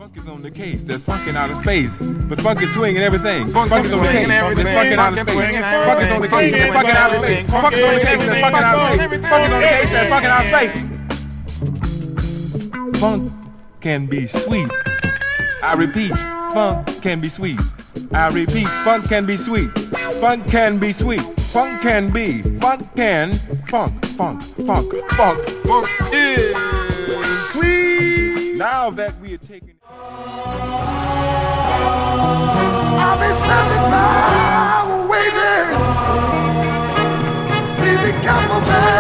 Funk is on the case, there's funk in outer space. But funk is swinging everything. Funk is on the case, there's funk in outer space. Funk is on the case, there's funk in outer space. Funk is on the case, there's funk in outer space. Funk is on the case, there's funk in outer space. Funk can be sweet. I repeat, funk can be sweet. I repeat, funk can be sweet. Funk can be sweet. Funk can be. Funk can. Funk is sweet. Now that we are taking. I'll be standing by waiting. Please be careful, man.